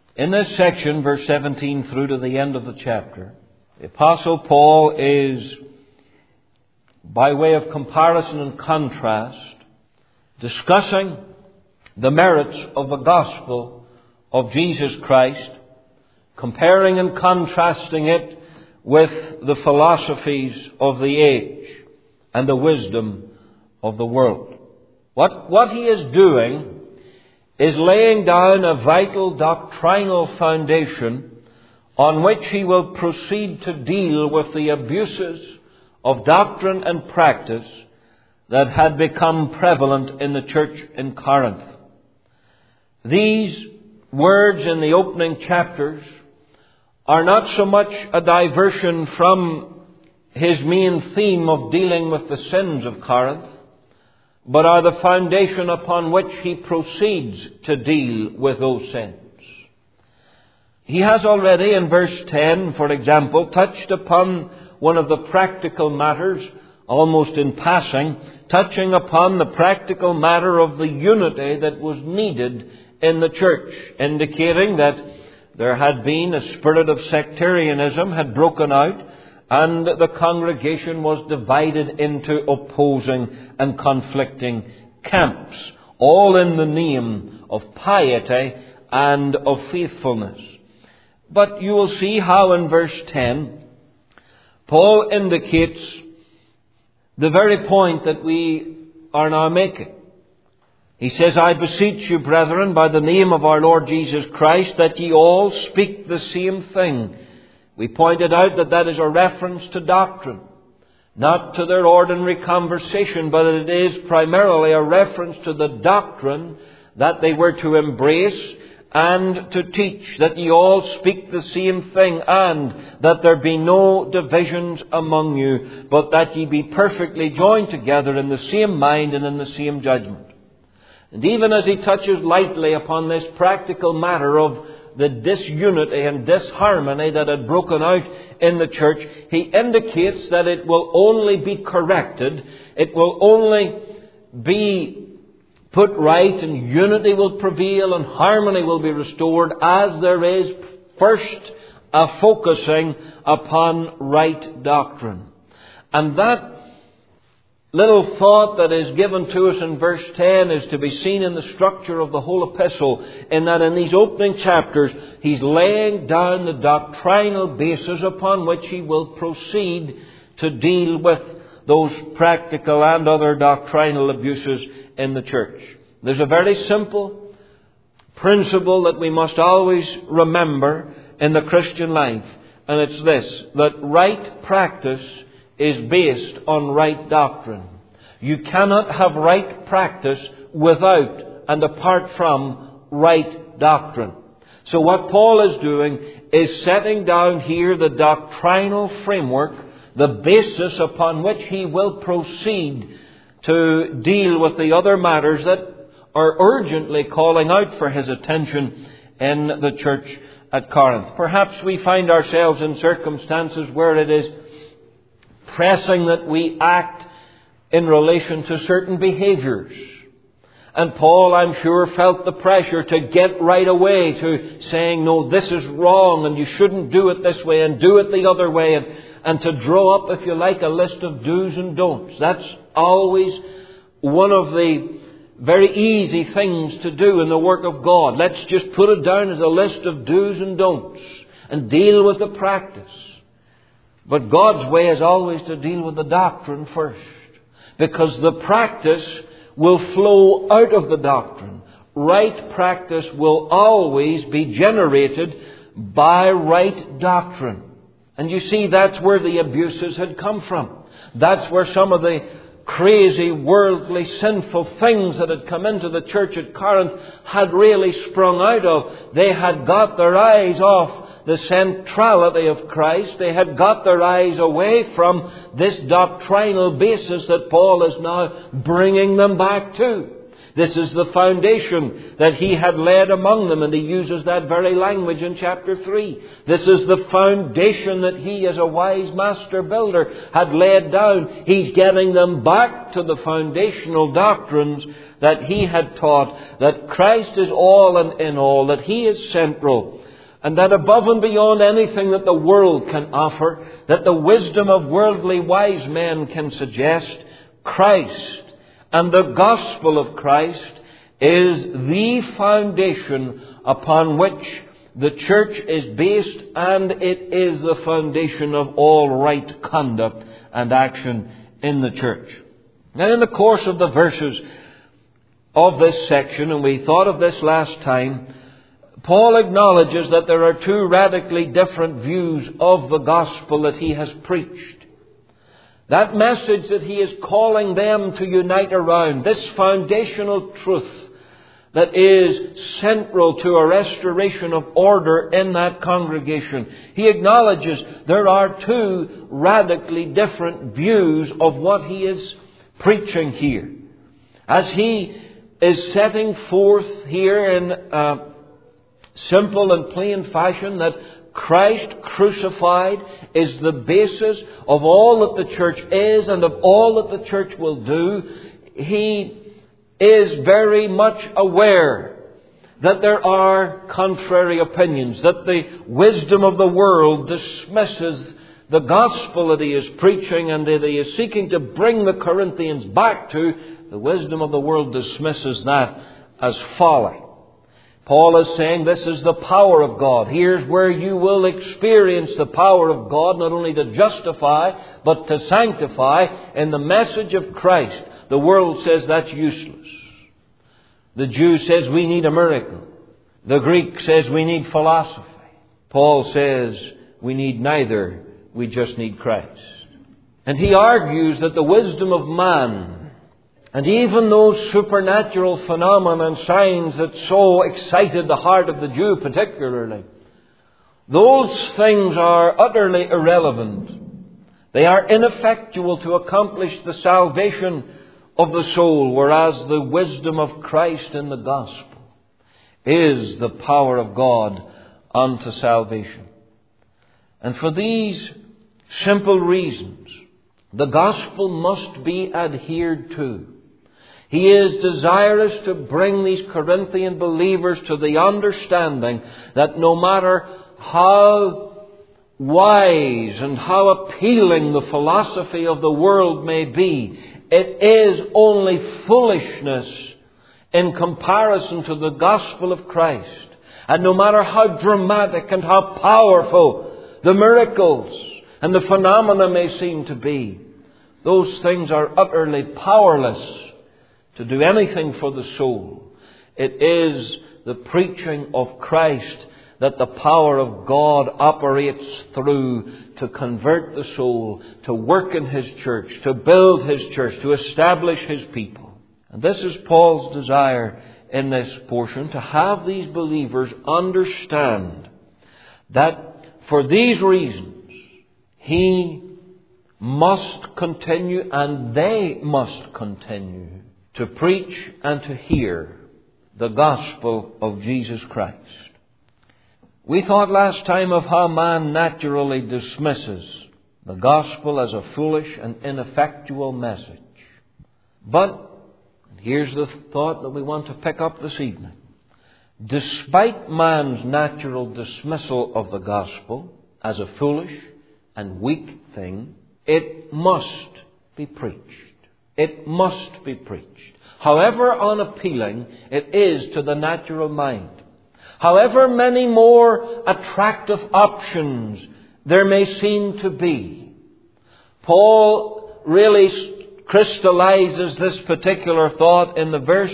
In this section, verse 17 through to the end of the chapter, the Apostle Paul is, by way of comparison and contrast, discussing the merits of the gospel of Jesus Christ, comparing and contrasting it with the philosophies of the age and the wisdom of the world. What he is doing is laying down a vital doctrinal foundation on which he will proceed to deal with the abuses of doctrine and practice that had become prevalent in the church in Corinth. These words in the opening chapters are not so much a diversion from his main theme of dealing with the sins of Corinth, but are the foundation upon which he proceeds to deal with those sins. He has already, in verse 10, for example, touched upon one of the practical matters, almost in passing, touching upon the practical matter of the unity that was needed in the church, indicating that there had been a spirit of sectarianism had broken out, and the congregation was divided into opposing and conflicting camps, all in the name of piety and of faithfulness. But you will see how in verse 10, Paul indicates the very point that we are now making. He says, I beseech you, brethren, by the name of our Lord Jesus Christ, that ye all speak the same thing. We pointed out that is a reference to doctrine, not to their ordinary conversation, but it is primarily a reference to the doctrine that they were to embrace and to teach, that ye all speak the same thing, and that there be no divisions among you, but that ye be perfectly joined together in the same mind and in the same judgment. And even as he touches lightly upon this practical matter of the disunity and disharmony that had broken out in the church, he indicates that it will only be corrected, it will only be put right, and unity will prevail and harmony will be restored as there is first a focusing upon right doctrine. And that little thought that is given to us in verse 10 is to be seen in the structure of the whole epistle, in that in these opening chapters he's laying down the doctrinal basis upon which he will proceed to deal with those practical and other doctrinal abuses in the church. There's a very simple principle that we must always remember in the Christian life, and it's this, that right practice is based on right doctrine. You cannot have right practice without and apart from right doctrine. So what Paul is doing is setting down here the doctrinal framework, the basis upon which he will proceed to deal with the other matters that are urgently calling out for his attention in the church at Corinth. Perhaps we find ourselves in circumstances where it is pressing that we act in relation to certain behaviors. And Paul, I'm sure, felt the pressure to get right away to saying, no, this is wrong and you shouldn't do it this way and do it the other way, and to draw up, if you like, a list of do's and don'ts. That's always one of the very easy things to do in the work of God. Let's just put it down as a list of do's and don'ts and deal with the practice. But God's way is always to deal with the doctrine first, because the practice will flow out of the doctrine. Right practice will always be generated by right doctrine. And you see, that's where the abuses had come from. That's where some of the crazy, worldly, sinful things that had come into the church at Corinth had really sprung out of. They had got their eyes off the centrality of Christ. They had got their eyes away from this doctrinal basis that Paul is now bringing them back to. This is the foundation that He had laid among them, and He uses that very language in chapter 3. This is the foundation that He, as a wise master builder, had laid down. He's getting them back to the foundational doctrines that He had taught, that Christ is all and in all, that He is central, and that above and beyond anything that the world can offer, that the wisdom of worldly wise men can suggest, Christ and the gospel of Christ is the foundation upon which the church is based, and it is the foundation of all right conduct and action in the church. Now, in the course of the verses of this section, and we thought of this last time, Paul acknowledges that there are two radically different views of the gospel that he has preached. That message that he is calling them to unite around, this foundational truth that is central to a restoration of order in that congregation. He acknowledges there are two radically different views of what he is preaching here. As he is setting forth here in simple and plain fashion that Christ crucified is the basis of all that the church is and of all that the church will do, he is very much aware that there are contrary opinions, that the wisdom of the world dismisses the gospel that he is preaching and that he is seeking to bring the Corinthians back to. The wisdom of the world dismisses that as folly. Paul is saying this is the power of God. Here's where you will experience the power of God, not only to justify, but to sanctify in the message of Christ. The world says that's useless. The Jew says we need a miracle. The Greek says we need philosophy. Paul says we need neither. We just need Christ. And he argues that the wisdom of man, and even those supernatural phenomena and signs that so excited the heart of the Jew particularly, those things are utterly irrelevant. They are ineffectual to accomplish the salvation of the soul, whereas the wisdom of Christ in the gospel is the power of God unto salvation. And for these simple reasons, the gospel must be adhered to. He is desirous to bring these Corinthian believers to the understanding that no matter how wise and how appealing the philosophy of the world may be, it is only foolishness in comparison to the gospel of Christ. And no matter how dramatic and how powerful the miracles and the phenomena may seem to be, those things are utterly powerless to do anything for the soul. It is the preaching of Christ that the power of God operates through to convert the soul, to work in His church, to build His church, to establish His people. And this is Paul's desire in this portion, to have these believers understand that for these reasons he must continue and they must continue to preach and to hear the gospel of Jesus Christ. We thought last time of how man naturally dismisses the gospel as a foolish and ineffectual message. But here's the thought that we want to pick up this evening. Despite man's natural dismissal of the gospel as a foolish and weak thing, it must be preached. It must be preached. However unappealing it is to the natural mind, however many more attractive options there may seem to be, Paul really crystallizes this particular thought in the verse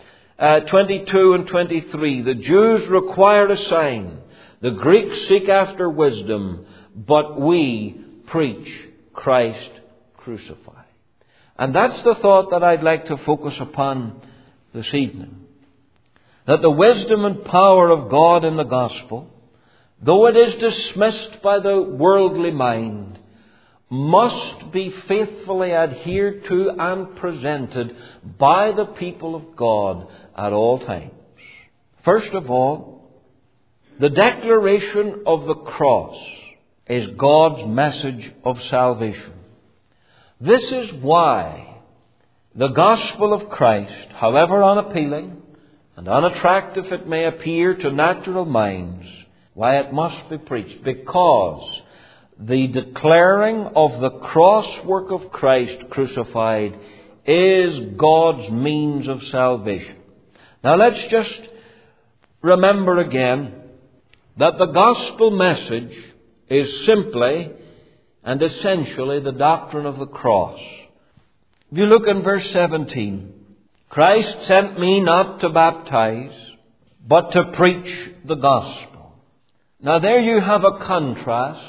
22 and 23. The Jews require a sign. The Greeks seek after wisdom. But we preach Christ crucified. And that's the thought that I'd like to focus upon this evening. That the wisdom and power of God in the gospel, though it is dismissed by the worldly mind, must be faithfully adhered to and presented by the people of God at all times. First of all, the declaration of the cross is God's message of salvation. This is why the gospel of Christ, however unappealing and unattractive it may appear to natural minds, why it must be preached. Because the declaring of the cross work of Christ crucified is God's means of salvation. Now let's just remember again that the gospel message is simply and essentially the doctrine of the cross. If you look in verse 17, Christ sent me not to baptize, but to preach the gospel. Now there you have a contrast.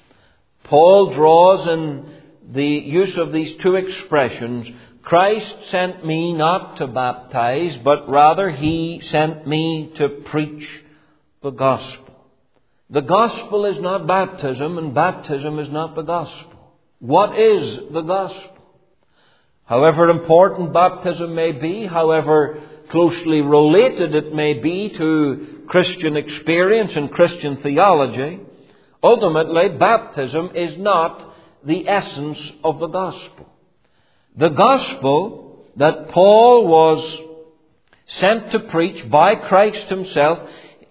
Paul draws in the use of these two expressions. Christ sent me not to baptize, but rather He sent me to preach the gospel. The gospel is not baptism, and baptism is not the gospel. What is the gospel? However important baptism may be, however closely related it may be to Christian experience and Christian theology, ultimately baptism is not the essence of the gospel. The gospel that Paul was sent to preach by Christ Himself,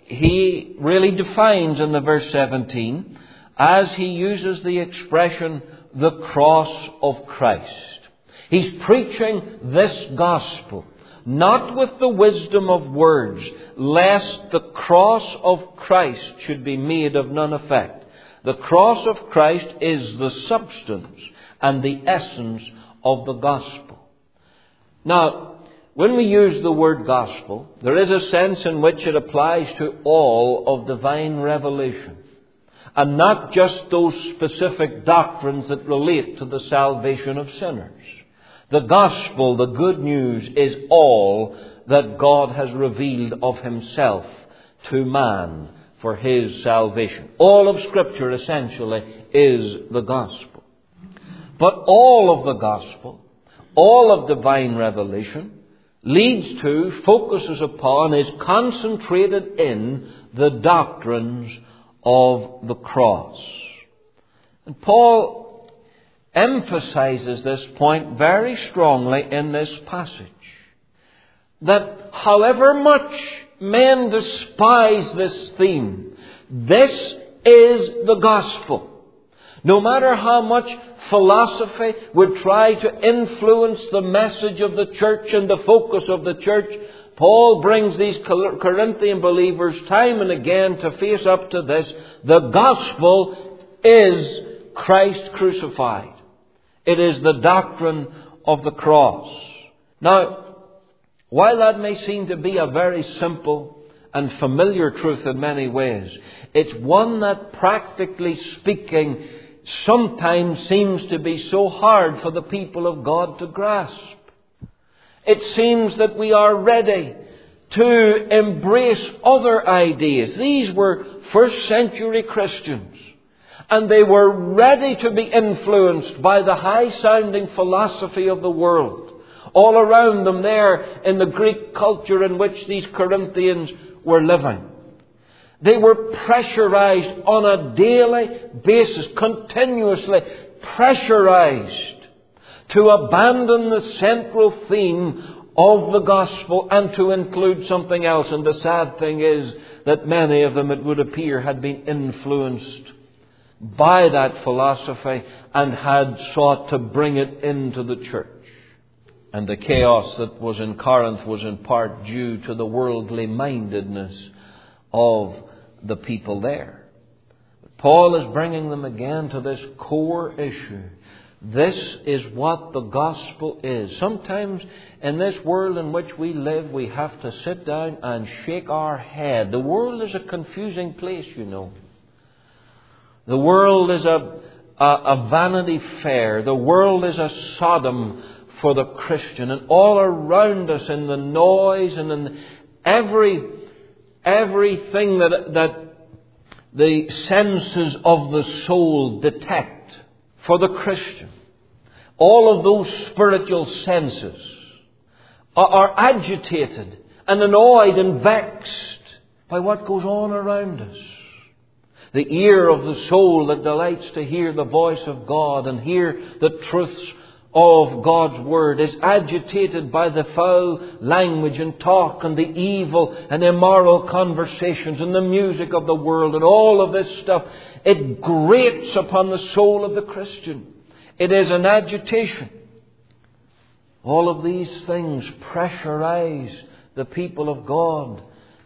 he really defines in the verse 17 as he uses the expression, the cross of Christ. He's preaching this gospel, not with the wisdom of words, lest the cross of Christ should be made of none effect. The cross of Christ is the substance and the essence of the gospel. Now, when we use the word gospel, there is a sense in which it applies to all of divine revelation, and not just those specific doctrines that relate to the salvation of sinners. The gospel, the good news, is all that God has revealed of Himself to man for His salvation. All of Scripture essentially is the gospel. But all of the gospel, all of divine revelation, leads to, focuses upon, is concentrated in the doctrines of the cross. And Paul emphasizes this point very strongly in this passage. That however much men despise this theme, this is the gospel. No matter how much philosophy would try to influence the message of the church and the focus of the church, Paul brings these Corinthian believers time and again to face up to this. The gospel is Christ crucified. It is the doctrine of the cross. Now, while that may seem to be a very simple and familiar truth in many ways, it's one that, practically speaking, sometimes seems to be so hard for the people of God to grasp. It seems that we are ready to embrace other ideas. These were first century Christians, and they were ready to be influenced by the high-sounding philosophy of the world. All around them there in the Greek culture in which these Corinthians were living. They were pressurized on a daily basis, continuously pressurized to abandon the central theme of the gospel and to include something else. And the sad thing is that many of them, it would appear, had been influenced by that philosophy and had sought to bring it into the church. And the chaos that was in Corinth was in part due to the worldly mindedness of the people there. Paul is bringing them again to this core issue. This is what the gospel is. Sometimes in this world in which we live, we have to sit down and shake our head. The world is a confusing place, you know. The world is a Vanity Fair. The world is a Sodom for the Christian. And all around us in the noise and in everything that the senses of the soul detect for the Christian, all of those spiritual senses are agitated and annoyed and vexed by what goes on around us. The ear of the soul that delights to hear the voice of God and hear the truths of God's Word is agitated by the foul language and talk and the evil and immoral conversations and the music of the world and all of this stuff. It grates upon the soul of the Christian. It is an agitation. All of these things pressurize the people of God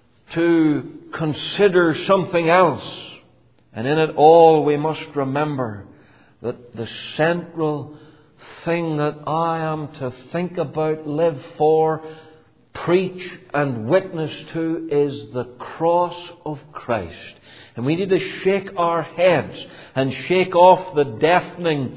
to consider something else. And in it all we must remember that the central thing that I am to think about, live for, preach and witness to is the cross of Christ. And we need to shake our heads and shake off the deafening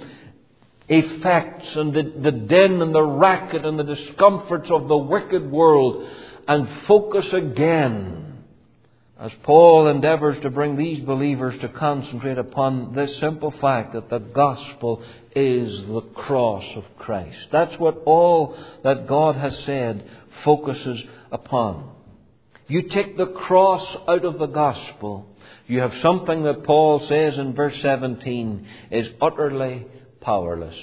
effects and the din and the racket and the discomforts of the wicked world and focus again, as Paul endeavours to bring these believers to concentrate upon this simple fact that the gospel is the cross of Christ. That's what all that God has said focuses upon. You take the cross out of the gospel, you have something that Paul says in verse 17 is utterly powerless.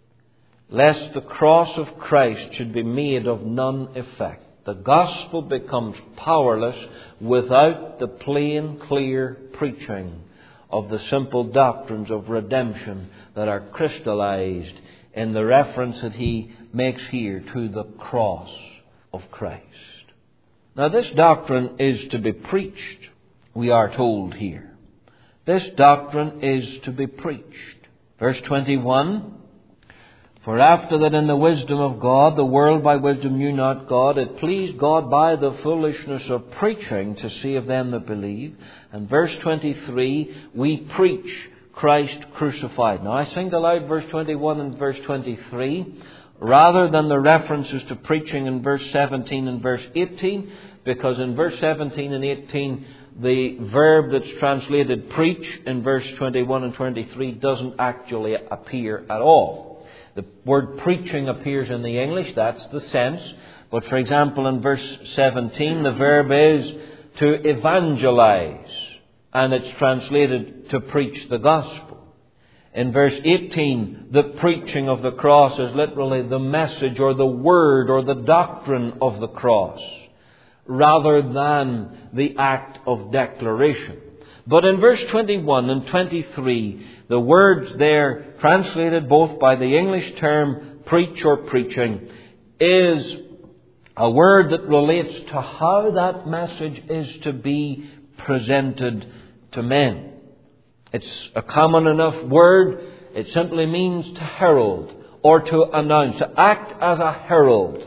Lest the cross of Christ should be made of none effect. The gospel becomes powerless without the plain, clear preaching of the simple doctrines of redemption that are crystallized in the reference that he makes here to the cross of Christ. Now this doctrine is to be preached, we are told here. This doctrine is to be preached. Verse 21, for after that in the wisdom of God, the world by wisdom knew not God, it pleased God by the foolishness of preaching to save them that believe. And verse 23, we preach Christ crucified. Now I single out verse 21 and verse 23 rather than the references to preaching in verse 17 and verse 18, because in verse 17 and 18 the verb that's translated preach in verse 21 and 23 doesn't actually appear at all. The word preaching appears in the English, that's the sense. But for example, in verse 17, the verb is to evangelize, and it's translated to preach the gospel. In verse 18, the preaching of the cross is literally the message or the word or the doctrine of the cross, rather than the act of declaration. But in verse 21 and 23, the words there, translated both by the English term preach or preaching, is a word that relates to how that message is to be presented to men. It's a common enough word. It simply means to herald or to announce, to act as a herald.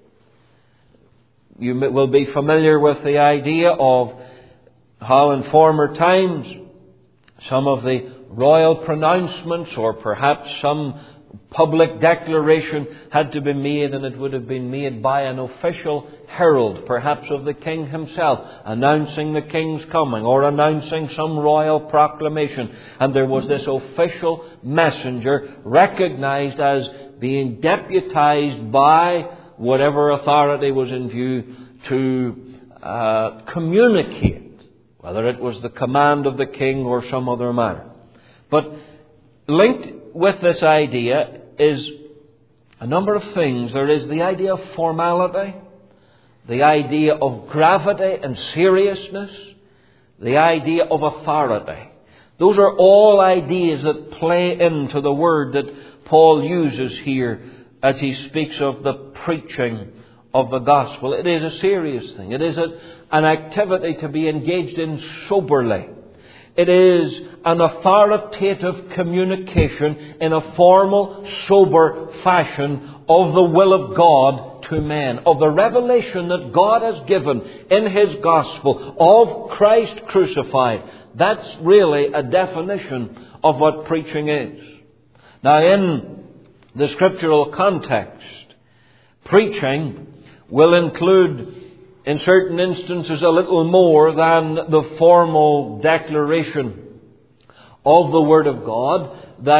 You will be familiar with the idea of how in former times some of the royal pronouncements or perhaps some public declaration had to be made, and it would have been made by an official herald, perhaps of the king himself, announcing the king's coming or announcing some royal proclamation. And there was this official messenger recognized as being deputized by whatever authority was in view to communicate, whether it was the command of the king or some other matter. But linked with this idea is a number of things. There is the idea of formality, the idea of gravity and seriousness, the idea of authority. Those are all ideas that play into the word that Paul uses here as he speaks of the preaching of the gospel. It is a serious thing. It is an activity to be engaged in soberly. It is an authoritative communication in a formal, sober fashion of the will of God to men, of the revelation that God has given in His gospel of Christ crucified. That's really a definition of what preaching is. Now, in the scriptural context, preaching will include, in certain instances, a little more than the formal declaration of the Word of God that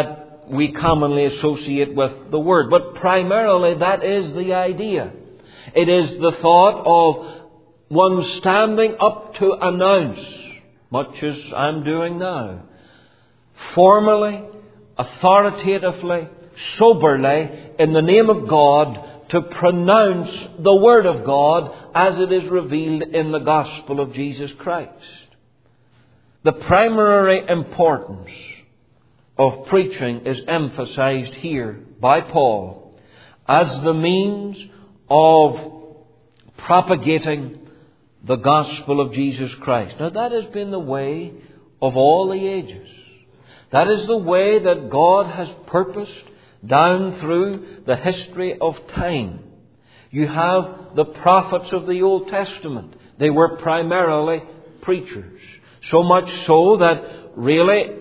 we commonly associate with the word. But primarily that is the idea. It is the thought of one standing up to announce, much as I'm doing now, formally, authoritatively, soberly, in the name of God, to pronounce the Word of God as it is revealed in the gospel of Jesus Christ. The primary importance of preaching is emphasized here by Paul as the means of propagating the gospel of Jesus Christ. Now that has been the way of all the ages. That is the way that God has purposed down through the history of time. You have the prophets of the Old Testament. They were primarily preachers. So much so that really,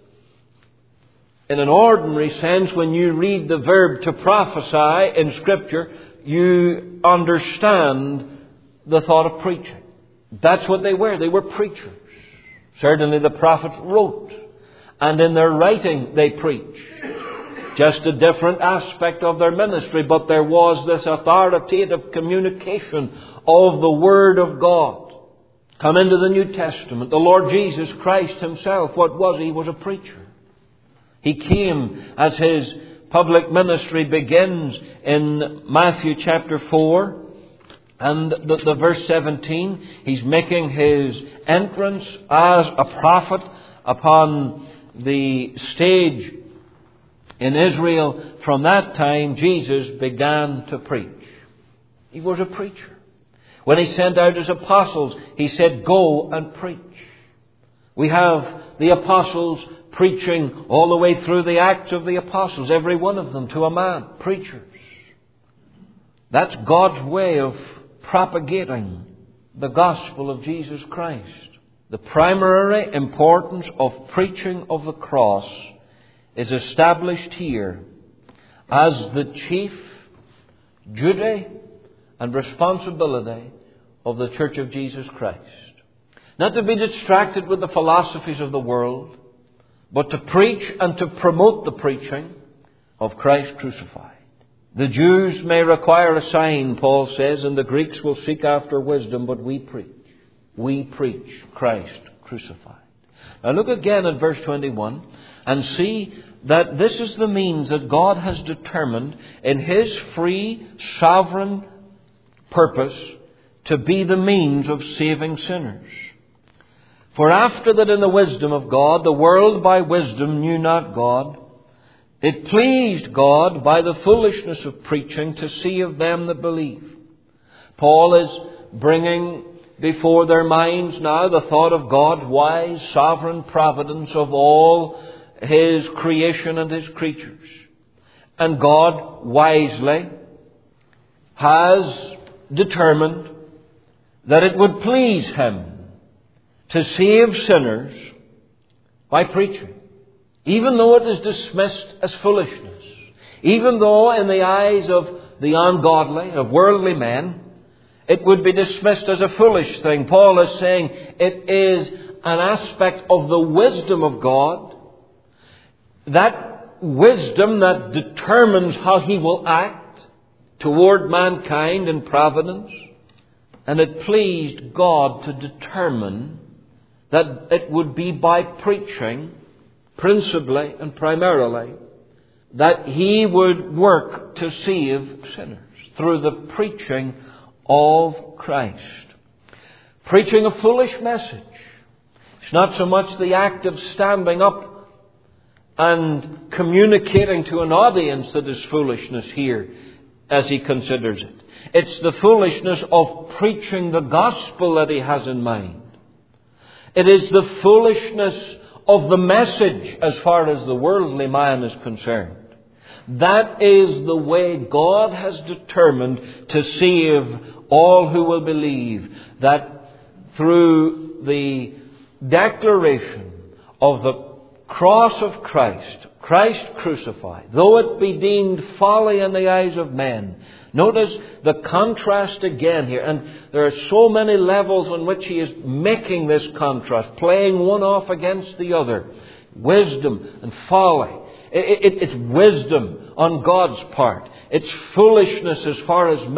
in an ordinary sense, when you read the verb to prophesy in Scripture, you understand the thought of preaching. That's what they were. They were preachers. Certainly the prophets wrote, and in their writing they preached. Just a different aspect of their ministry, but there was this authoritative communication of the Word of God. Come into the New Testament. The Lord Jesus Christ Himself, what was He? He was a preacher. He came as His public ministry begins in Matthew chapter 4 and the verse 17. He's making His entrance as a prophet upon the stage in Israel. From that time, Jesus began to preach. He was a preacher. When He sent out His apostles, He said, "Go and preach." We have the apostles preaching all the way through the Acts of the Apostles, every one of them to a man, preachers. That's God's way of propagating the gospel of Jesus Christ. The primary importance of preaching of the cross is established here as the chief duty and responsibility of the Church of Jesus Christ. Not to be distracted with the philosophies of the world, but to preach and to promote the preaching of Christ crucified. The Jews may require a sign, Paul says, and the Greeks will seek after wisdom, but we preach. We preach Christ crucified. Now look again at verse 21 and see that this is the means that God has determined in His free, sovereign purpose to be the means of saving sinners. For after that in the wisdom of God, the world by wisdom knew not God, it pleased God by the foolishness of preaching to save them that believe. Paul is bringing before their minds now the thought of God's wise, sovereign providence of all His creation and His creatures. And God wisely has determined that it would please Him to save sinners by preaching. Even though it is dismissed as foolishness. Even though in the eyes of the ungodly, of worldly men, it would be dismissed as a foolish thing. Paul is saying it is an aspect of the wisdom of God. That wisdom that determines how He will act toward mankind in providence. And it pleased God to determine that it would be by preaching, principally and primarily, that He would work to save sinners through the preaching of Christ. Preaching a foolish message. It's not so much the act of standing up and communicating to an audience that is foolishness here, as he considers it. It's the foolishness of preaching the gospel that he has in mind. It is the foolishness of the message as far as the worldly man is concerned. That is the way God has determined to save all who will believe. That through the declaration of the cross of Christ, Christ crucified, though it be deemed folly in the eyes of men. Notice the contrast again here. And there are so many levels on which he is making this contrast, playing one off against the other. Wisdom and folly. It's wisdom on God's part. It's foolishness as far as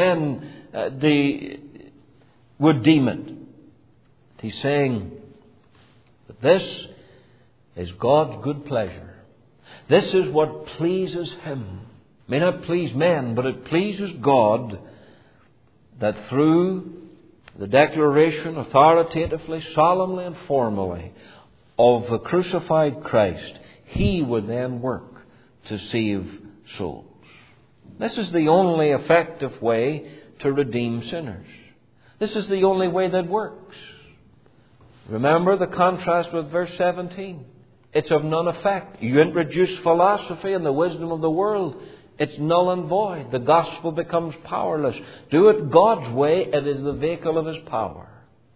men would deem it. He's saying that this is God's good pleasure. This is what pleases Him. It may not please men, but it pleases God that through the declaration authoritatively, solemnly and formally of the crucified Christ, He would then work to save souls. This is the only effective way to redeem sinners. This is the only way that works. Remember the contrast with verse 17. It's of none effect. You introduce philosophy and the wisdom of the world, it's null and void. The gospel becomes powerless. Do it God's way, it is the vehicle of His power.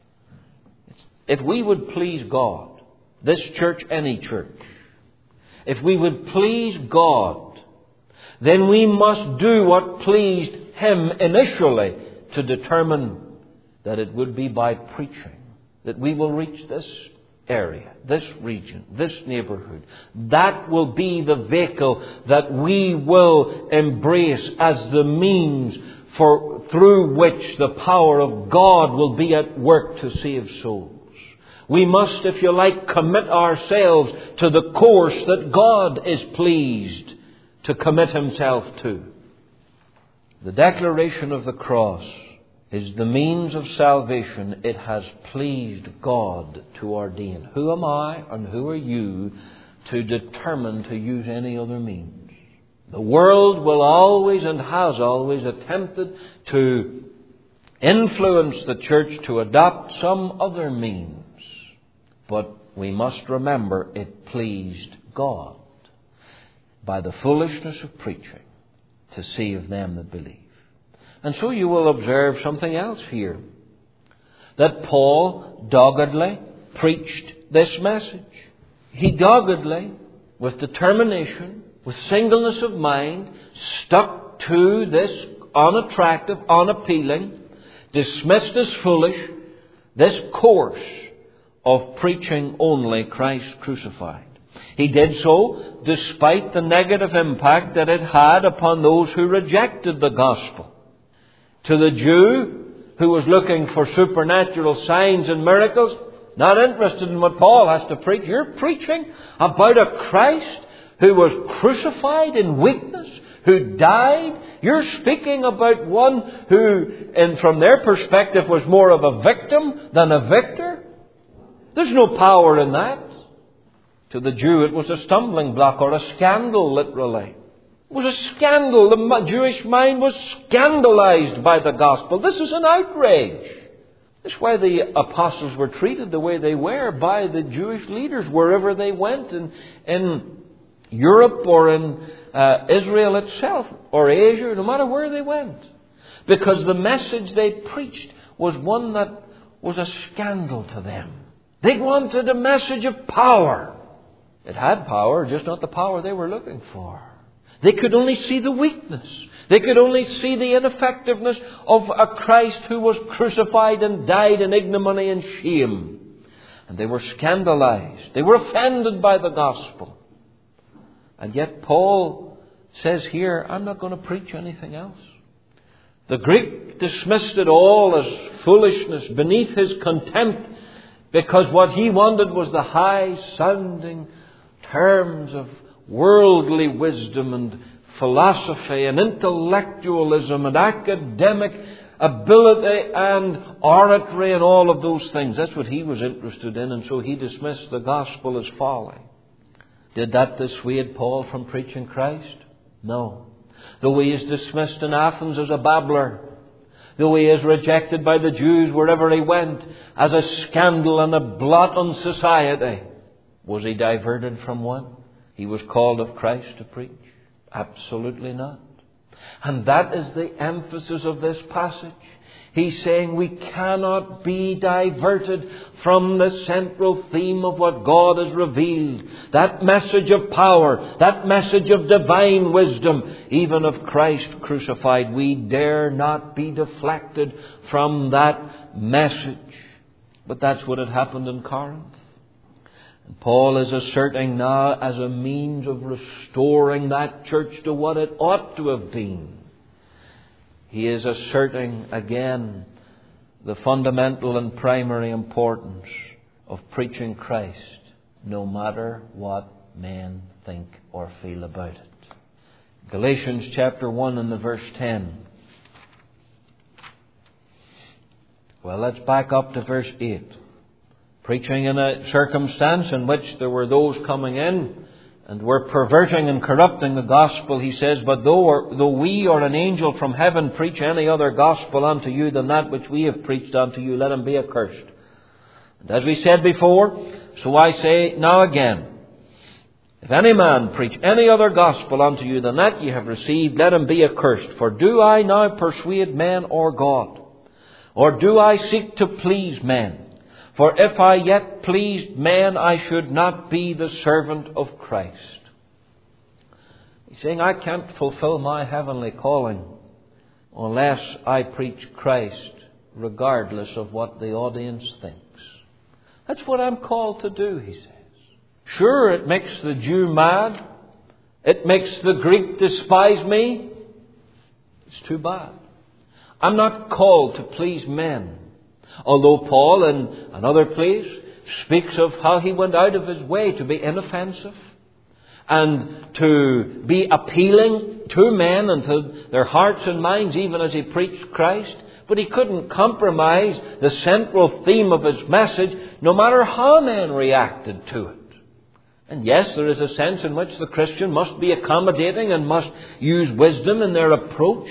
If we would please God, this church, any church, if we would please God, then we must do what pleased Him initially to determine that it would be by preaching that we will reach this area, this region, this neighborhood. That will be the vehicle that we will embrace as the means through which the power of God will be at work to save souls. We must, if you like, commit ourselves to the course that God is pleased to commit Himself to. The declaration of the cross is the means of salvation it has pleased God to ordain. Who am I and who are you to determine to use any other means? The world will always and has always attempted to influence the church to adopt some other means. But we must remember it pleased God by the foolishness of preaching to save them that believe. And so you will observe something else here. That Paul doggedly preached this message. He doggedly, with determination, with singleness of mind, stuck to this unattractive, unappealing, dismissed as foolish, this course of preaching only Christ crucified. He did so despite the negative impact that it had upon those who rejected the gospel. To the Jew who was looking for supernatural signs and miracles, not interested in what Paul has to preach. You're preaching about a Christ who was crucified in weakness, who died. You're speaking about one who, and from their perspective, was more of a victim than a victor. There's no power in that. To the Jew, it was a stumbling block or a scandal, literally. It was a scandal. The Jewish mind was scandalized by the gospel. This is an outrage. That's why the apostles were treated the way they were by the Jewish leaders wherever they went, in Europe or in Israel itself or Asia, no matter where they went. Because the message they preached was one that was a scandal to them. They wanted a message of power. It had power, just not the power they were looking for. They could only see the weakness. They could only see the ineffectiveness of a Christ who was crucified and died in ignominy and shame. And they were scandalized. They were offended by the gospel. And yet Paul says here, I'm not going to preach anything else. The Greek dismissed it all as foolishness beneath his contempt, because what he wanted was the high-sounding terms of worldly wisdom and philosophy and intellectualism and academic ability and oratory and all of those things. That's what he was interested in, and so he dismissed the gospel as folly. Did that dissuade Paul from preaching Christ? No. Though he is dismissed in Athens as a babbler, though he is rejected by the Jews wherever he went as a scandal and a blot on society, was he diverted from what he was called of Christ to preach? Absolutely not. And that is the emphasis of this passage. He's saying we cannot be diverted from the central theme of what God has revealed. That message of power, that message of divine wisdom, even of Christ crucified. We dare not be deflected from that message. But that's what had happened in Corinth. And Paul is asserting now, as a means of restoring that church to what it ought to have been, he is asserting again the fundamental and primary importance of preaching Christ, no matter what men think or feel about it. Galatians chapter 1 and the verse 10. Well, let's back up to verse 8. Preaching in a circumstance in which there were those coming in and were perverting and corrupting the gospel, he says, "But though we or an angel from heaven preach any other gospel unto you than that which we have preached unto you, let him be accursed. And as we said before, so I say now again, if any man preach any other gospel unto you than that ye have received, let him be accursed. For do I now persuade men or God? Or do I seek to please men? For if I yet pleased men, I should not be the servant of Christ." He's saying, I can't fulfill my heavenly calling unless I preach Christ, regardless of what the audience thinks. That's what I'm called to do, he says. Sure, it makes the Jew mad. It makes the Greek despise me. It's too bad. I'm not called to please men. Although Paul in another place speaks of how he went out of his way to be inoffensive and to be appealing to men and to their hearts and minds even as he preached Christ. But he couldn't compromise the central theme of his message, no matter how men reacted to it. And yes, there is a sense in which the Christian must be accommodating and must use wisdom in their approach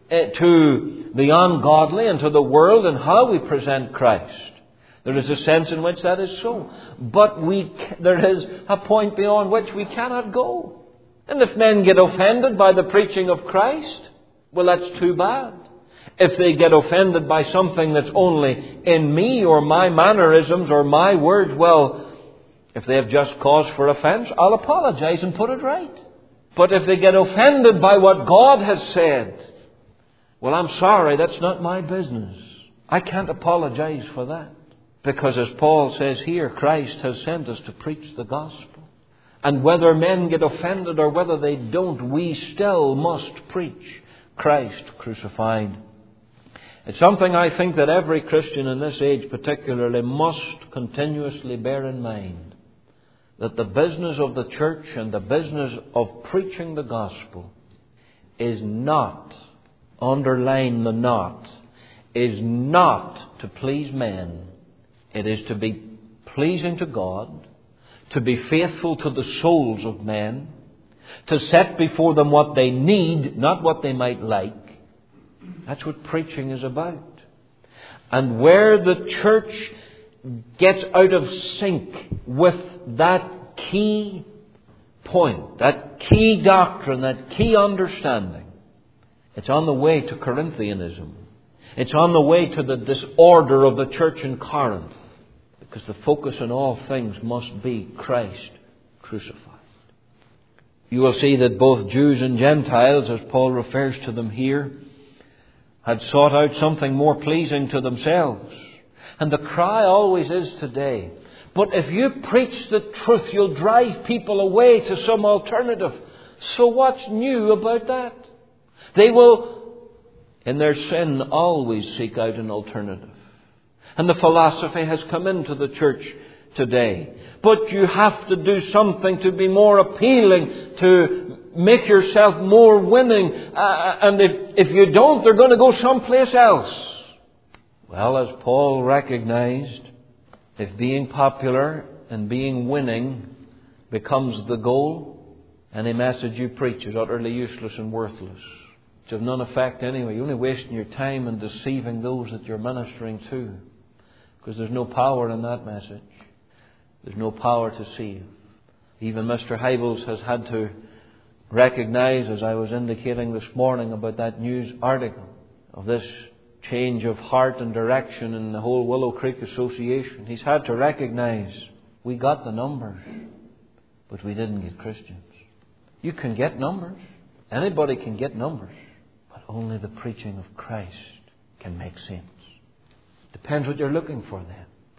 to the ungodly and to the world and how we present Christ. There is a sense in which that is so. But there is a point beyond which we cannot go. And if men get offended by the preaching of Christ, well, that's too bad. If they get offended by something that's only in me or my mannerisms or my words, well, if they have just cause for offense, I'll apologize and put it right. But if they get offended by what God has said, well, I'm sorry, that's not my business. I can't apologize for that. Because as Paul says here, Christ has sent us to preach the gospel. And whether men get offended or whether they don't, we still must preach Christ crucified. It's something I think that every Christian in this age particularly must continuously bear in mind. That the business of the church and the business of preaching the gospel is not, underline the not, is not to please men. It is to be pleasing to God, to be faithful to the souls of men, to set before them what they need, not what they might like. That's what preaching is about. And where the church gets out of sync with that key point, that key doctrine, that key understanding, it's on the way to Corinthianism. It's on the way to the disorder of the church in Corinth. Because the focus in all things must be Christ crucified. You will see that both Jews and Gentiles, as Paul refers to them here, had sought out something more pleasing to themselves. And the cry always is today, but if you preach the truth, you'll drive people away to some alternative. So what's new about that? They will, in their sin, always seek out an alternative. And the philosophy has come into the church today. But you have to do something to be more appealing, to make yourself more winning. And if you don't, they're going to go someplace else. Well, as Paul recognized, if being popular and being winning becomes the goal, any message you preach is utterly useless and worthless. It's of none effect anyway. You're only wasting your time and deceiving those that you're ministering to. Because there's no power in that message. There's no power to save. Even Mr. Hybels has had to recognize, as I was indicating this morning about that news article, of this change of heart and direction in the whole Willow Creek Association. He's had to recognize we got the numbers, but we didn't get Christians. You can get numbers. Anybody can get numbers. But only the preaching of Christ can make sense. Depends what you're looking for then.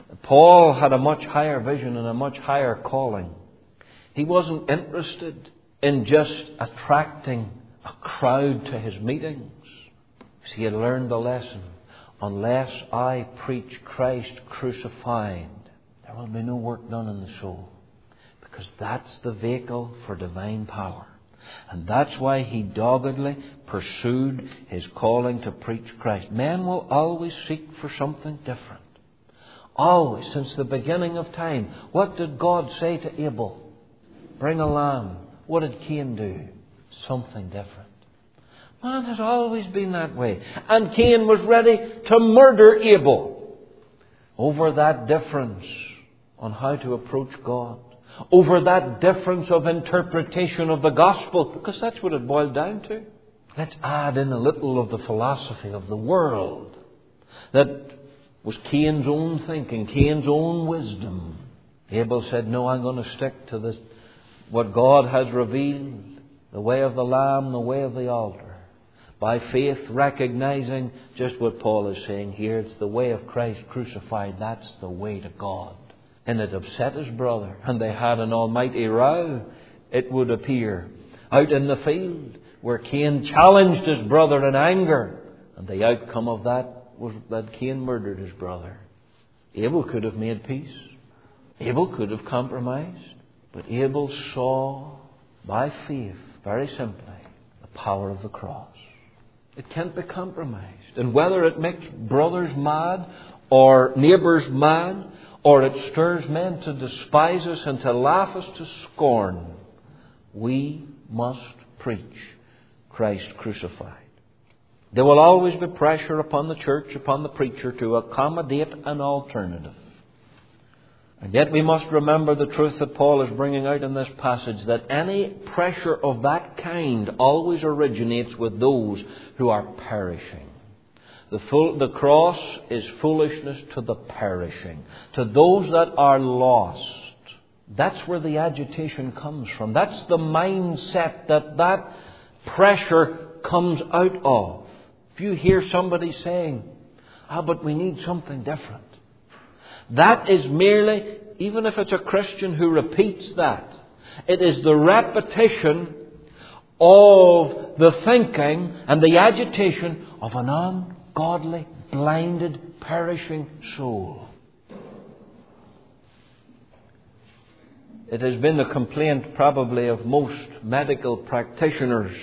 Paul had a much higher vision and a much higher calling. He wasn't interested in just attracting a crowd to his meetings. He had learned the lesson. Unless I preach Christ crucified, there will be no work done in the soul. Because that's the vehicle for divine power. And that's why he doggedly pursued his calling to preach Christ. Men will always seek for something different. Always, since the beginning of time. What did God say to Abel? Bring a lamb. What did Cain do? Something different. Man has always been that way. And Cain was ready to murder Abel over that difference on how to approach God. Over that difference of interpretation of the gospel. Because that's what it boiled down to. Let's add in a little of the philosophy of the world. That was Cain's own thinking, Cain's own wisdom. Abel said, no, I'm going to stick to this, what God has revealed. The way of the Lamb, the way of the altar. By faith, recognizing just what Paul is saying here. It's the way of Christ crucified. That's the way to God. And it upset his brother. And they had an almighty row, it would appear, out in the field, where Cain challenged his brother in anger. And the outcome of that was that Cain murdered his brother. Abel could have made peace. Abel could have compromised. But Abel saw, by faith, very simply, the power of the cross. It can't be compromised. And whether it makes brothers mad, or neighbours mad, or it stirs men to despise us and to laugh us to scorn, we must preach Christ crucified. There will always be pressure upon the church, upon the preacher, to accommodate an alternative. And yet we must remember the truth that Paul is bringing out in this passage, that any pressure of that kind always originates with those who are perishing. The cross is foolishness to the perishing, to those that are lost. That's where the agitation comes from. That's the mindset that pressure comes out of. If you hear somebody saying, but we need something different. That is merely, even if it's a Christian who repeats that, it is the repetition of the thinking and the agitation of an ungodly, blinded, perishing soul. It has been the complaint probably of most medical practitioners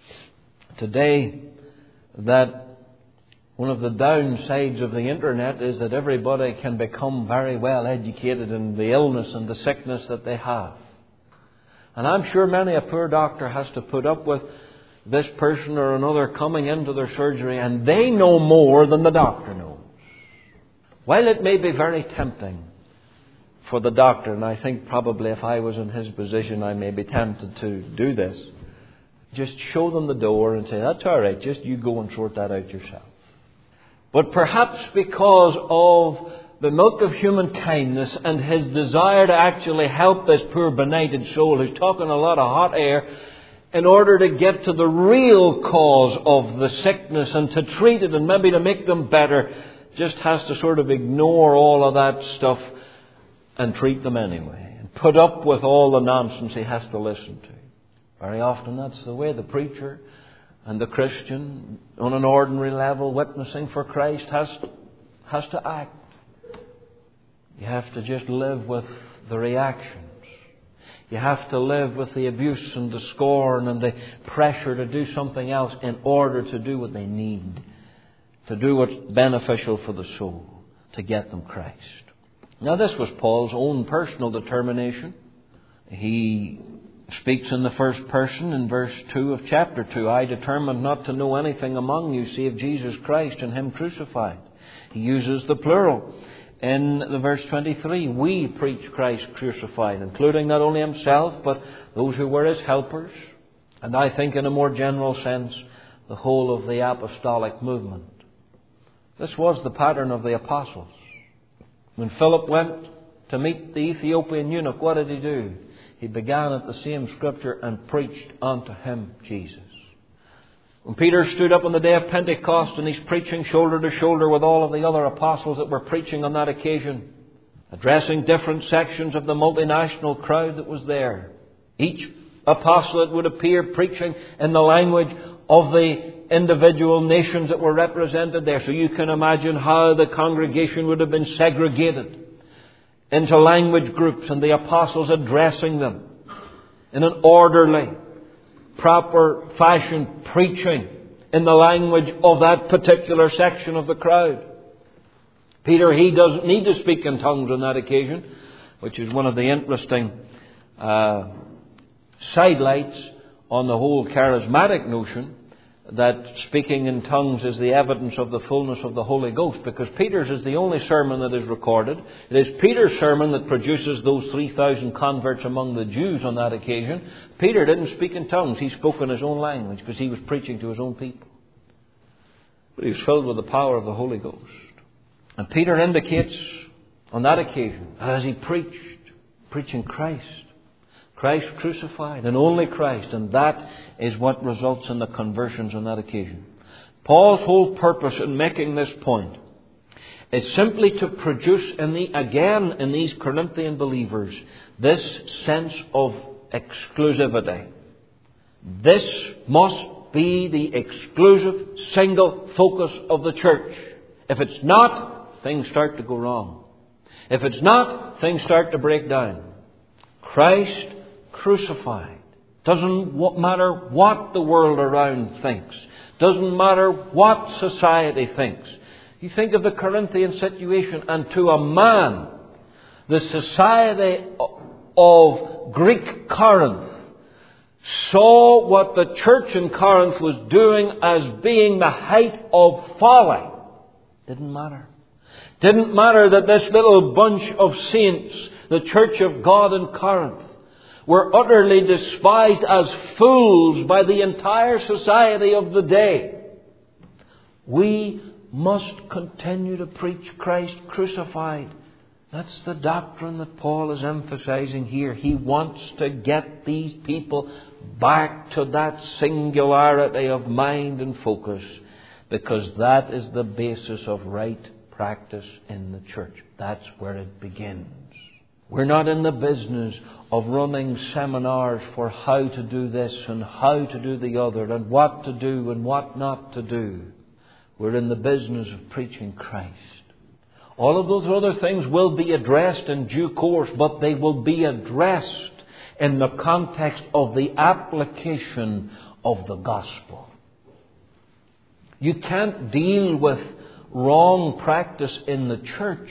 today that one of the downsides of the internet is that everybody can become very well educated in the illness and the sickness that they have. And I'm sure many a poor doctor has to put up with this person or another coming into their surgery, and they know more than the doctor knows. While it may be very tempting for the doctor, and I think probably if I was in his position I may be tempted to do this, just show them the door and say, that's all right, just you go and sort that out yourself. But perhaps because of the milk of human kindness and his desire to actually help this poor benighted soul who's talking a lot of hot air, in order to get to the real cause of the sickness and to treat it and maybe to make them better, just has to sort of ignore all of that stuff and treat them anyway. And put up with all the nonsense he has to listen to. Very often that's the way the preacher and the Christian, on an ordinary level, witnessing for Christ, has to act. You have to just live with the reactions. You have to live with the abuse and the scorn and the pressure to do something else in order to do what they need, to do what's beneficial for the soul, to get them Christ. Now this was Paul's own personal determination. He speaks in the first person in verse 2 of chapter 2. I determined not to know anything among you save Jesus Christ and Him crucified. He uses the plural. In the verse 23, we preach Christ crucified, including not only himself, but those who were his helpers. And I think in a more general sense, the whole of the apostolic movement. This was the pattern of the apostles. When Philip went to meet the Ethiopian eunuch, what did he do? He began at the same scripture and preached unto him Jesus. When Peter stood up on the day of Pentecost and he's preaching shoulder to shoulder with all of the other apostles that were preaching on that occasion, addressing different sections of the multinational crowd that was there. Each apostle, it would appear, preaching in the language of the individual nations that were represented there. So you can imagine how the congregation would have been segregated into language groups, and the apostles addressing them in an orderly, proper fashion, preaching in the language of that particular section of the crowd. Peter, he doesn't need to speak in tongues on that occasion, which is one of the interesting sidelights on the whole charismatic notion that speaking in tongues is the evidence of the fullness of the Holy Ghost, because Peter's is the only sermon that is recorded. It is Peter's sermon that produces those 3,000 converts among the Jews on that occasion. Peter didn't speak in tongues. He spoke in his own language because he was preaching to his own people. But he was filled with the power of the Holy Ghost. And Peter indicates on that occasion, as he preached, preaching Christ crucified, and only Christ. And that is what results in the conversions on that occasion. Paul's whole purpose in making this point is simply to produce in these Corinthian believers this sense of exclusivity. This must be the exclusive, single focus of the church. If it's not, things start to go wrong. If it's not, things start to break down. Christ crucified. Doesn't matter what the world around thinks. Doesn't matter what society thinks. You think of the Corinthian situation, and to a man, the society of Greek Corinth saw what the church in Corinth was doing as being the height of folly. Didn't matter. Didn't matter that this little bunch of saints, the church of God in Corinth, were utterly despised as fools by the entire society of the day. We must continue to preach Christ crucified. That's the doctrine that Paul is emphasizing here. He wants to get these people back to that singularity of mind and focus, because that is the basis of right practice in the church. That's where it begins. We're not in the business of running seminars for how to do this and how to do the other and what to do and what not to do. We're in the business of preaching Christ. All of those other things will be addressed in due course, but they will be addressed in the context of the application of the gospel. You can't deal with wrong practice in the church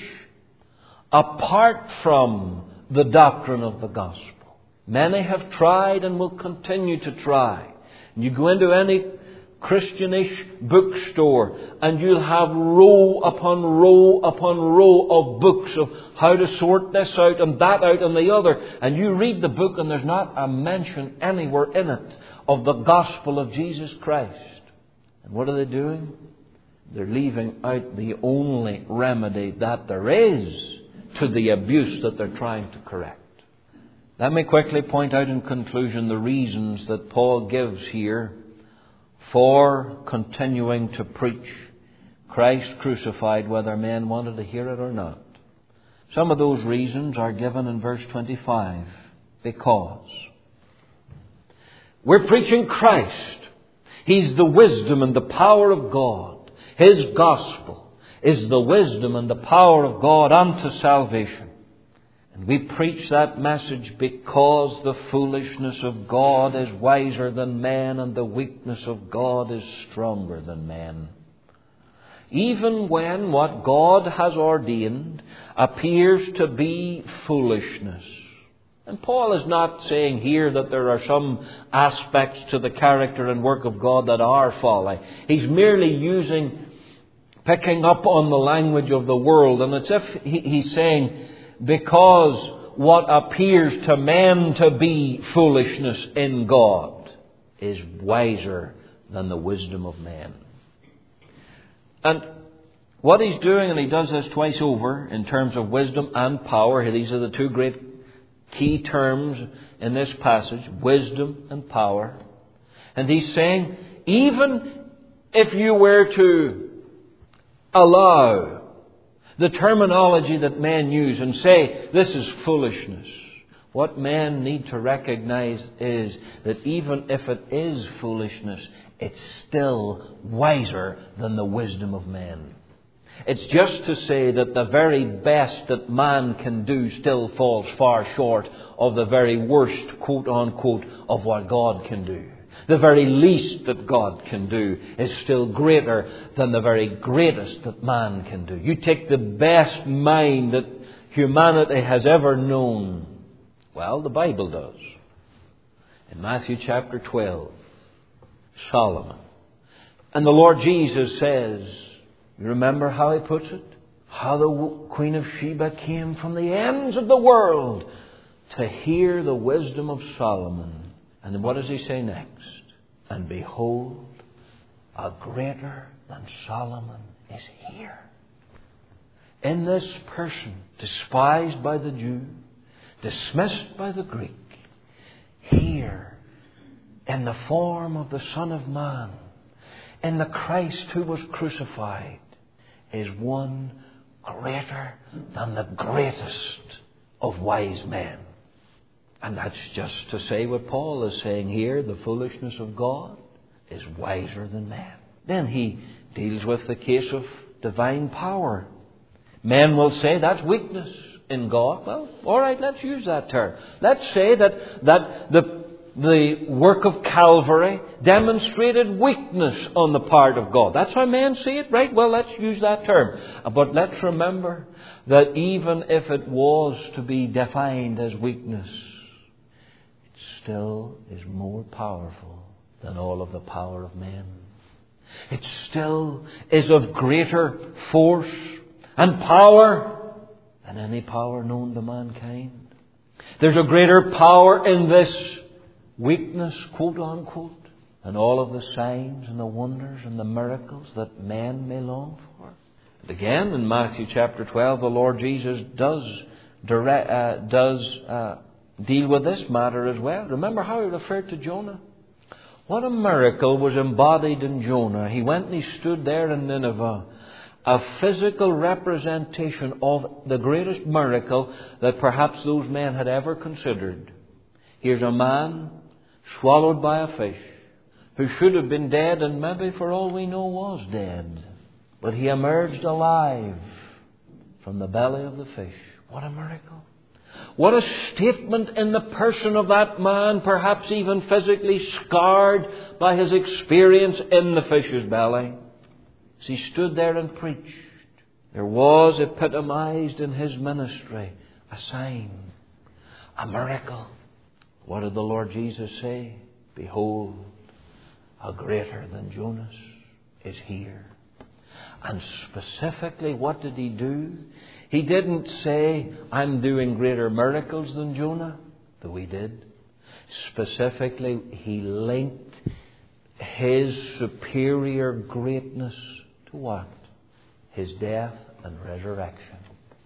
apart from the doctrine of the gospel. Many have tried and will continue to try. You go into any Christianish bookstore and you'll have row upon row upon row of books of how to sort this out and that out and the other. And you read the book and there's not a mention anywhere in it of the gospel of Jesus Christ. And what are they doing? They're leaving out the only remedy that there is to the abuse that they're trying to correct. Let me quickly point out in conclusion the reasons that Paul gives here for continuing to preach Christ crucified, whether men wanted to hear it or not. Some of those reasons are given in verse 25. Because we're preaching Christ. He's the wisdom and the power of God. His gospel is the wisdom and the power of God unto salvation. And we preach that message because the foolishness of God is wiser than men and the weakness of God is stronger than men. Even when what God has ordained appears to be foolishness. And Paul is not saying here that there are some aspects to the character and work of God that are folly. He's merely picking up on the language of the world. And it's if he's saying, because what appears to men to be foolishness in God is wiser than the wisdom of men. And what he's doing, and he does this twice over in terms of wisdom and power. These are the two great key terms in this passage, wisdom and power. And he's saying, even if you were to allow the terminology that men use and say this is foolishness. What men need to recognize is that even if it is foolishness, it's still wiser than the wisdom of men. It's just to say that the very best that man can do still falls far short of the very worst, quote unquote, of what God can do. The very least that God can do is still greater than the very greatest that man can do. You take the best mind that humanity has ever known. Well, the Bible does. In Matthew chapter 12, Solomon. And the Lord Jesus says, you remember how he puts it? How the Queen of Sheba came from the ends of the world to hear the wisdom of Solomon. And what does he say next? And behold, a greater than Solomon is here. In this person, despised by the Jew, dismissed by the Greek, here, in the form of the Son of Man, in the Christ who was crucified, is one greater than the greatest of wise men. And that's just to say what Paul is saying here. The foolishness of God is wiser than man. Then he deals with the case of divine power. Men will say that's weakness in God. Well, all right, let's use that term. Let's say that the work of Calvary demonstrated weakness on the part of God. That's how men see it, right? Well, let's use that term. But let's remember that even if it was to be defined as weakness, it still is more powerful than all of the power of men. It still is of greater force and power than any power known to mankind. There's a greater power in this weakness, quote unquote, than all of the signs and the wonders and the miracles that men may long for. And again, in Matthew chapter 12, the Lord Jesus does deal with this matter as well. Remember how he referred to Jonah? What a miracle was embodied in Jonah. He went and he stood there in Nineveh, a physical representation of the greatest miracle that perhaps those men had ever considered. Here's a man swallowed by a fish who should have been dead and maybe for all we know was dead. But he emerged alive from the belly of the fish. What a miracle. What a statement in the person of that man, perhaps even physically scarred by his experience in the fish's belly. As he stood there and preached, there was epitomized in his ministry a sign, a miracle. What did the Lord Jesus say? Behold, a greater than Jonas is here. And specifically, what did he do? He didn't say, I'm doing greater miracles than Jonah, though he did. Specifically, he linked his superior greatness to what? His death and resurrection.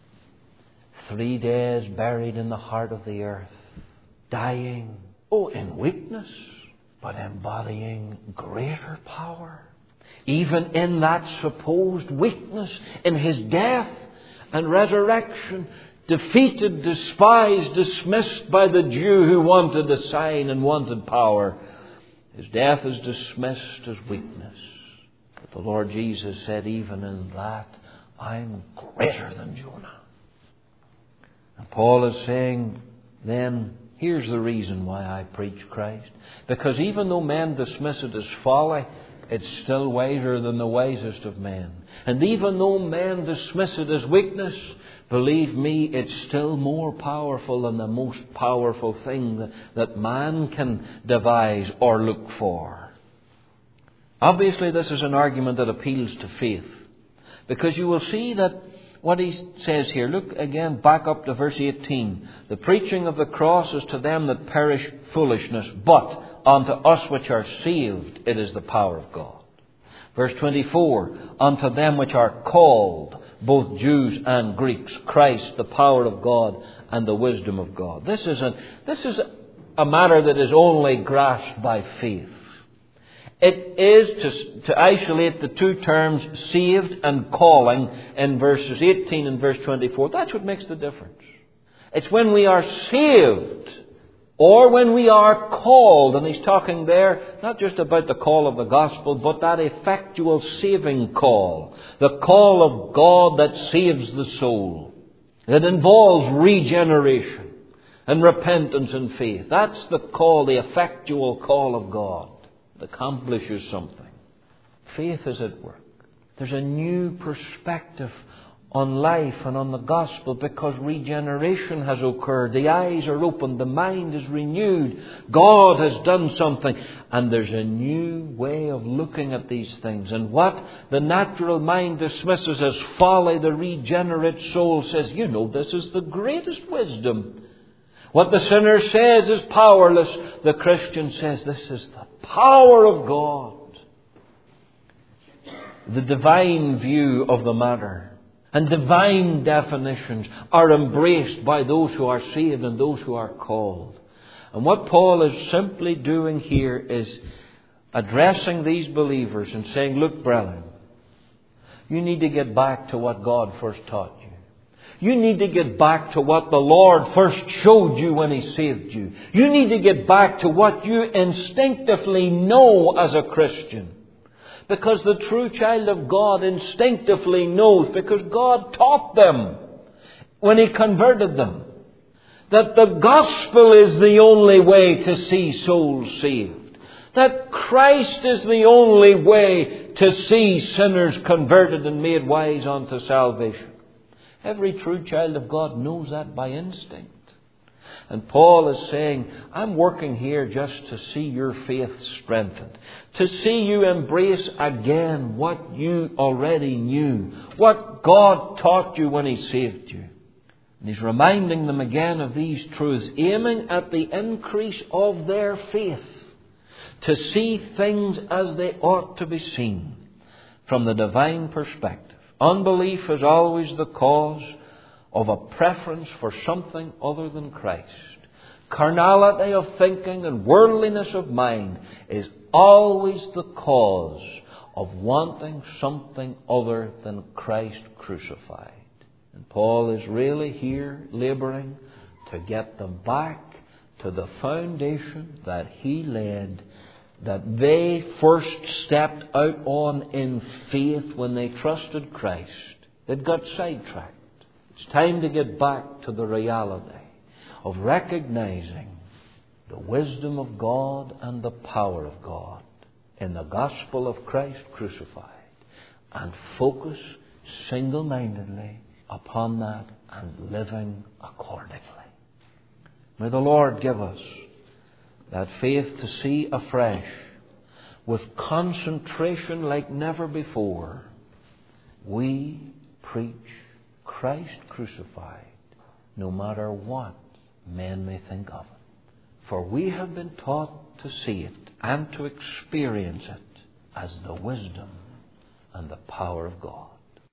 3 days buried in the heart of the earth, dying, in weakness, but embodying greater power. Even in that supposed weakness, in his death and resurrection, defeated, despised, dismissed by the Jew who wanted a sign and wanted power, his death is dismissed as weakness. But the Lord Jesus said, even in that, I'm greater than Jonah. And Paul is saying, then, here's the reason why I preach Christ. Because even though men dismiss it as folly, it's still wiser than the wisest of men. And even though men dismiss it as weakness, believe me, it's still more powerful than the most powerful thing that man can devise or look for. Obviously, this is an argument that appeals to faith. Because you will see that what he says here, look again back up to verse 18. The preaching of the cross is to them that perish foolishness, but unto us which are saved it is the power of God. Verse 24, unto them which are called, both Jews and Greeks, Christ, the power of God and the wisdom of God. This is a matter that is only grasped by faith. It is to isolate the two terms saved and calling in verses 18 and verse 24. That's what makes the difference. It's when we are saved or when we are called. And he's talking there not just about the call of the gospel, but that effectual saving call. The call of God that saves the soul. That involves regeneration and repentance and faith. That's the call, the effectual call of God. It accomplishes something. Faith is at work. There's a new perspective on life and on the gospel because regeneration has occurred. The eyes are opened. The mind is renewed. God has done something. And there's a new way of looking at these things. And what the natural mind dismisses as folly, the regenerate soul says, you know, this is the greatest wisdom. What the sinner says is powerless. The Christian says this is the power of God. The divine view of the matter and divine definitions are embraced by those who are saved and those who are called. And what Paul is simply doing here is addressing these believers and saying, look, brethren, you need to get back to what God first taught you. You need to get back to what the Lord first showed you when He saved you. You need to get back to what you instinctively know as a Christian. Because the true child of God instinctively knows, because God taught them when He converted them, that the gospel is the only way to see souls saved. That Christ is the only way to see sinners converted and made wise unto salvation. Every true child of God knows that by instinct. And Paul is saying, I'm working here just to see your faith strengthened. To see you embrace again what you already knew. What God taught you when He saved you. And he's reminding them again of these truths, aiming at the increase of their faith. To see things as they ought to be seen from the divine perspective. Unbelief is always the cause of a preference for something other than Christ. Carnality of thinking and worldliness of mind is always the cause of wanting something other than Christ crucified. And Paul is really here laboring to get them back to the foundation that he laid, that they first stepped out on in faith when they trusted Christ. They'd got sidetracked. It's time to get back to the reality of recognizing the wisdom of God and the power of God in the gospel of Christ crucified, and focus single-mindedly upon that and living accordingly. May the Lord give us that faith to see afresh with concentration like never before. We preach Christ crucified, no matter what men may think of it. For we have been taught to see it and to experience it as the wisdom and the power of God.